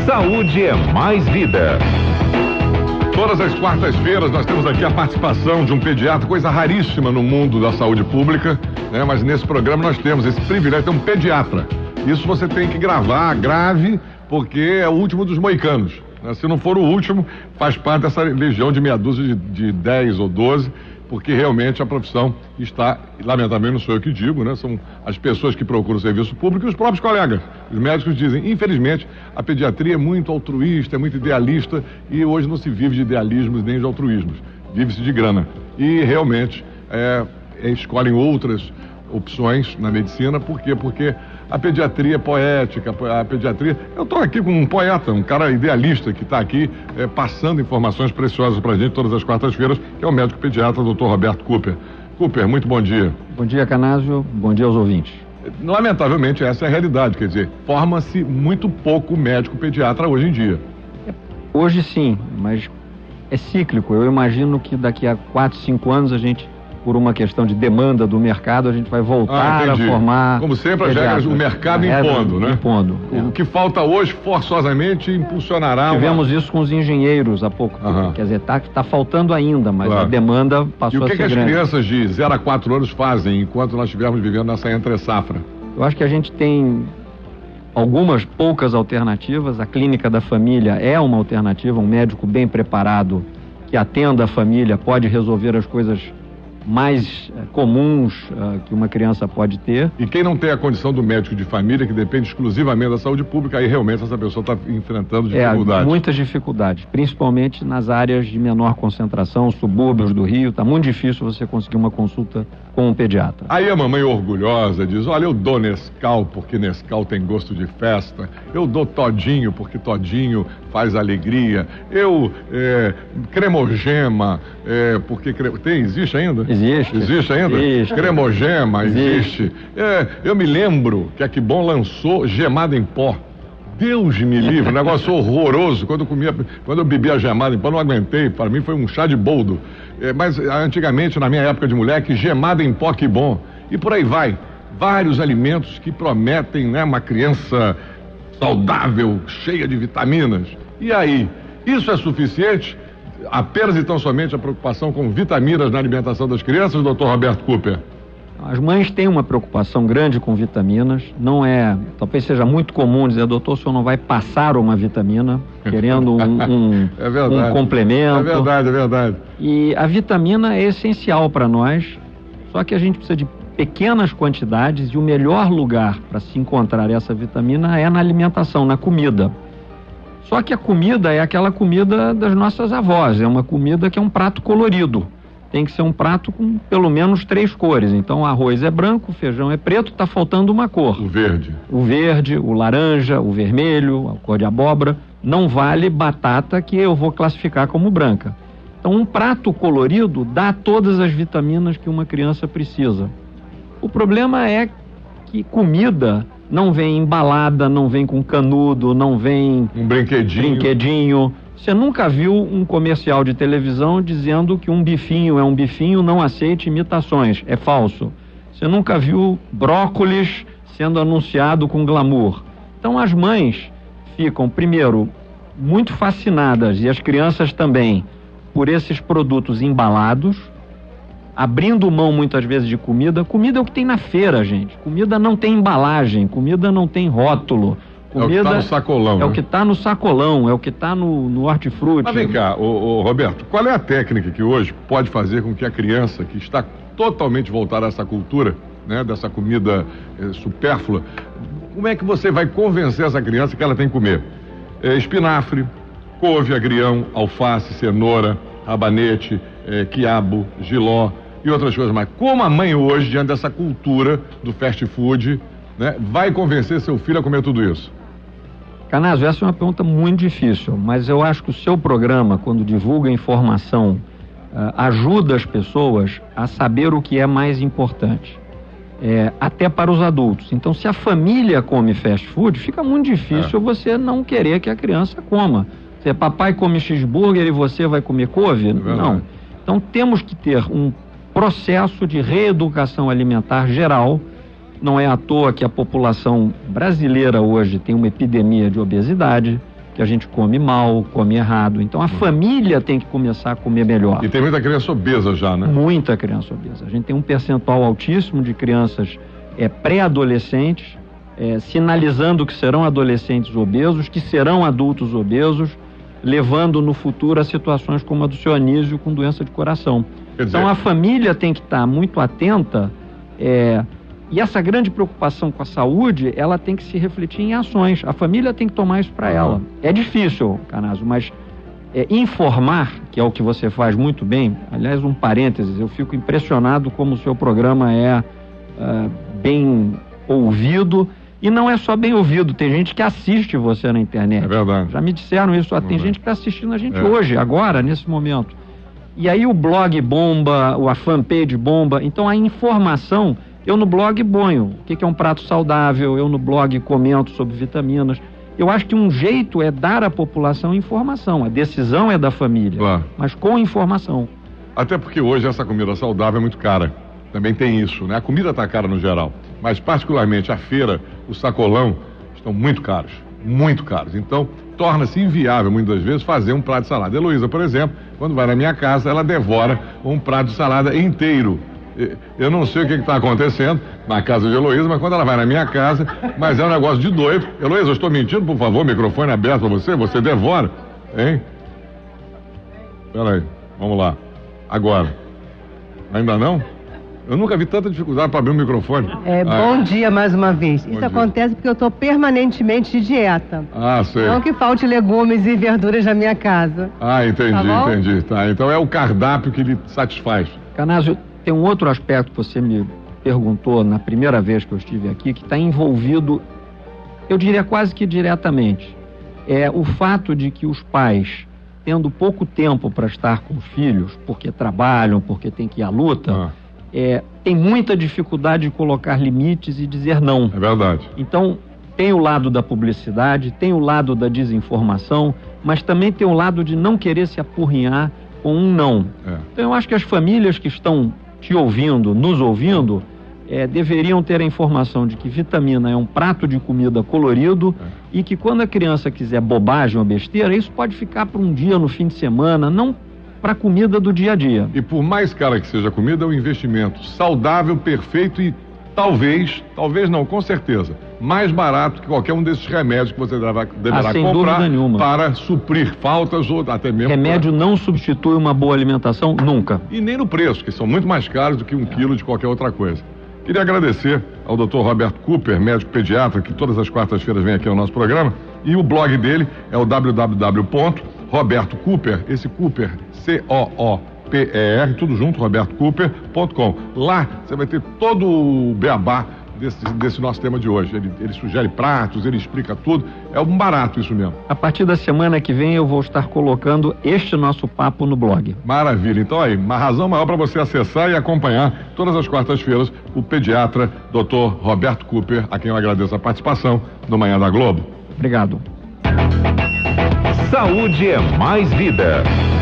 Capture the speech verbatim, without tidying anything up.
Saúde é mais vida. Todas as quartas-feiras nós temos aqui a participação de um pediatra, coisa raríssima no mundo da saúde pública, né? Mas nesse programa nós temos esse privilégio de ter um pediatra. Isso você tem que gravar, grave, porque é o último dos moicanos, né? Se não for o último, faz parte dessa legião de meia dúzia de, de dez ou doze, porque realmente a profissão está, lamentavelmente não sou eu que digo, né? São as pessoas que procuram o serviço público e os próprios colegas. Os médicos dizem, infelizmente, a pediatria é muito altruísta, é muito idealista e hoje não se vive de idealismos nem de altruísmos, vive-se de grana. E realmente é, é, escolhem outras opções na medicina, por quê? Porque a pediatria é poética, a pediatria... Eu estou aqui com um poeta, um cara idealista que está aqui é, passando informações preciosas para a gente todas as quartas-feiras, que é o médico pediatra, doutor Roberto Cooper. Cooper, muito bom dia. Bom dia, Canásio. Bom dia aos ouvintes. Lamentavelmente, essa é a realidade, quer dizer, forma-se muito pouco médico pediatra hoje em dia. Hoje sim, mas é cíclico. Eu imagino que daqui a quatro, cinco anos a gente, por uma questão de demanda do mercado, a gente vai voltar ah, a formar... Como sempre, as regras, o mercado impondo, né? Impondo. O que falta hoje, forçosamente, impulsionará... Tivemos uma... isso com os engenheiros há pouco tempo. Uhum. Quer dizer, está tá faltando ainda, mas claro, a demanda passou a ser grande. E o que, que as crianças de zero a quatro anos fazem enquanto nós estivermos vivendo nessa entre-safra? Eu acho que a gente tem algumas poucas alternativas. A clínica da família é uma alternativa. Um médico bem preparado que atenda a família pode resolver as coisas mais uh, comuns uh, que uma criança pode ter. E quem não tem a condição do médico de família, que depende exclusivamente da saúde pública, aí realmente essa pessoa está enfrentando dificuldades. É, muitas dificuldades, principalmente nas áreas de menor concentração, subúrbios do Rio. Está muito difícil você conseguir uma consulta com um pediatra. Aí a mamãe orgulhosa diz, olha, eu dou Nescau porque Nescau tem gosto de festa, eu dou Todinho porque Todinho faz alegria, eu é, cremogema é, porque cre... tem, existe ainda? Existe. Existe ainda? Existe. Cremogema, existe. existe. É, eu me lembro que a Kibon lançou gemada em pó. Deus me livre, um negócio horroroso. Quando eu comia, quando eu bebia gemada em pó, não aguentei. Para mim foi um chá de boldo. É, mas antigamente, na minha época de moleque, gemada em pó, Kibon. E por aí vai. Vários alimentos que prometem, né, uma criança saudável, cheia de vitaminas. E aí, isso é suficiente? Apenas e tão somente a preocupação com vitaminas na alimentação das crianças, doutor Roberto Cooper? As mães têm uma preocupação grande com vitaminas. Não é, talvez seja muito comum dizer, doutor, o senhor não vai passar uma vitamina, querendo um, um, é verdade, um complemento. É verdade, é verdade. E a vitamina é essencial para nós, só que a gente precisa de pequenas quantidades e o melhor lugar para se encontrar essa vitamina é na alimentação, na comida. Só que a comida é aquela comida das nossas avós, é uma comida que é um prato colorido. Tem que ser um prato com pelo menos três cores. Então o arroz é branco, o feijão é preto, está faltando uma cor. O verde. O verde, o laranja, o vermelho, a cor de abóbora. Não vale batata, que eu vou classificar como branca. Então um prato colorido dá todas as vitaminas que uma criança precisa. O problema é que comida não vem embalada, não vem com canudo, não vem... Um brinquedinho. Brinquedinho. Você nunca viu um comercial de televisão dizendo que um bifinho é um bifinho, não aceite imitações. É falso. Você nunca viu brócolis sendo anunciado com glamour. Então as mães ficam, primeiro, muito fascinadas, e as crianças também, por esses produtos embalados, abrindo mão muitas vezes de comida. Comida é o que tem na feira, gente. Comida não tem embalagem, comida não tem rótulo. Comida é o que está no sacolão. É né? o que está no sacolão, é o que está no, no hortifruti. Mas vem cá, ô, ô, Roberto, qual é a técnica que hoje pode fazer com que a criança que está totalmente voltada a essa cultura, né, dessa comida eh, supérflua, como é que você vai convencer essa criança que ela tem que comer? É, espinafre, couve, agrião, alface, cenoura, rabanete, eh, quiabo, jiló e outras coisas mais. Como a mãe hoje, diante dessa cultura do fast food, né, vai convencer seu filho a comer tudo isso? Canásio, essa é uma pergunta muito difícil, mas eu acho que o seu programa, quando divulga informação, uh, ajuda as pessoas a saber o que é mais importante, é, até para os adultos. Então, se a família come fast food, fica muito difícil é. você não querer que a criança coma. Se papai come cheeseburger e você vai comer couve? É não. Então, temos que ter um processo de reeducação alimentar geral. Não é à toa que a população brasileira hoje tem uma epidemia de obesidade, que a gente come mal, come errado. Então a família tem que começar a comer melhor. E tem muita criança obesa já, né? Muita criança obesa. A gente tem um percentual altíssimo de crianças é, pré-adolescentes, é, sinalizando que serão adolescentes obesos, que serão adultos obesos, levando no futuro a situações como a do seu Anísio com doença de coração. Quer dizer... Então a família tem que estar muito atenta, é, e essa grande preocupação com a saúde, ela tem que se refletir em ações. A família tem que tomar isso para ela. É difícil, Canazzo, mas é, informar, que é o que você faz muito bem. Aliás, um parênteses, eu fico impressionado como o seu programa é uh, bem ouvido. E não é só bem ouvido, tem gente que assiste você na internet. É verdade. Já me disseram isso, tem gente que está assistindo a gente é. hoje, agora, nesse momento. E aí o blog bomba, a fanpage bomba. Então a informação, eu no blog ponho o que é um prato saudável, eu no blog comento sobre vitaminas. Eu acho que um jeito é dar à população informação, a decisão é da família, claro, mas com informação. Até porque hoje essa comida saudável é muito cara. Também tem isso, né? A comida está cara no geral, mas particularmente a feira, o sacolão, estão muito caros, muito caros. Então, torna-se inviável, muitas vezes, fazer um prato de salada. Heloísa, por exemplo, quando vai na minha casa, ela devora um prato de salada inteiro. Eu não sei o que está acontecendo na casa de Heloísa, mas quando ela vai na minha casa, mas é um negócio de doido. Heloísa, eu estou mentindo, por favor, microfone aberto para você, você devora, hein? Espera aí, vamos lá. Agora. Ainda não? Eu nunca vi tanta dificuldade para abrir o microfone. É, bom ah, dia mais uma vez. Isso dia. acontece porque eu estou permanentemente de dieta. Ah, sei. Não que falte legumes e verduras na minha casa. Ah, entendi, tá entendi. Tá, então é o cardápio que lhe satisfaz. Canazzo, tem um outro aspecto que você me perguntou na primeira vez que eu estive aqui, que está envolvido, eu diria quase que diretamente. É o fato de que os pais, tendo pouco tempo para estar com os filhos, porque trabalham, porque tem que ir à luta... Ah. É, tem muita dificuldade de colocar limites e dizer não. É verdade. Então, tem o lado da publicidade, tem o lado da desinformação, mas também tem o lado de não querer se apurrinhar com um não. É. Então, eu acho que as famílias que estão te ouvindo, nos ouvindo, é, deveriam ter a informação de que vitamina é um prato de comida colorido é. e que quando a criança quiser bobagem ou besteira, isso pode ficar para um dia no fim de semana, não para a comida do dia a dia. E por mais cara que seja a comida, é um investimento saudável, perfeito e talvez, talvez não, com certeza, mais barato que qualquer um desses remédios que você deverá, deverá ah, sem comprar dúvida nenhuma. Para suprir faltas ou até mesmo... Remédio pra... não substitui uma boa alimentação, nunca. E nem no preço, que são muito mais caros do que um quilo de qualquer outra coisa. Queria agradecer ao doutor Roberto Cooper, médico pediatra, que todas as quartas-feiras vem aqui ao nosso programa, e o blog dele é o w w w ponto roberto cooper, esse Cooper, C O O P E R, tudo junto, roberto cooper ponto com. Lá você vai ter todo o beabá desse, desse nosso tema de hoje. Ele, ele sugere pratos, ele explica tudo. É um barato isso mesmo. A partir da semana que vem eu vou estar colocando este nosso papo no blog. Maravilha. Então aí, uma razão maior para você acessar e acompanhar todas as quartas-feiras o pediatra doutor Roberto Cooper, a quem eu agradeço a participação no Manhã da Globo. Obrigado. Saúde é mais vida.